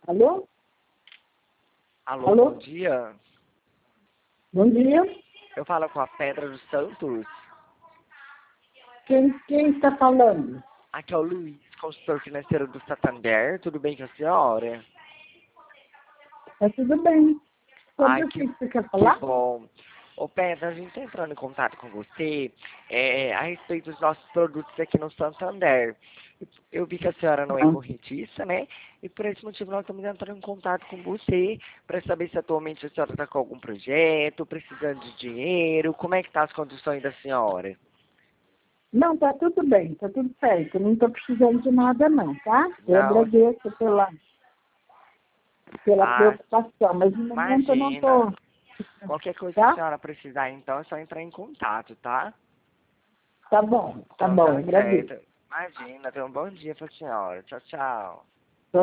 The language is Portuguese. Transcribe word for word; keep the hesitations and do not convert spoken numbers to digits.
Alô? Alô, Alô? bom dia. Bom dia. Eu falo com a Pedra dos Santos. Quem, quem está falando? Aqui é o Luiz, consultor financeiro do Santander. Tudo bem com a senhora? Tá tudo bem. Sobre Ai, o que, que você quer que falar? bom. Ô, Pedra, a gente está entrando em contato com você é, a respeito dos nossos produtos aqui no Santander. Eu vi que a senhora não é Ah, correntista, né? E por esse motivo nós estamos entrando em contato com você para saber se atualmente a senhora está com algum projeto, precisando de dinheiro, como é que tá as condições da senhora? não, tá tudo bem, tá tudo certo. Eu não estou precisando de nada não, tá? Eu Não, agradeço pela, pela ah, preocupação, mas no momento eu não imagina. estou, Qualquer coisa que a tá? senhora precisar, então, é só entrar em contato, tá? Tá bom, tá Então bom, tá agradeço. certo. Imagina, tenha um bom dia pra senhora. Tchau, tchau.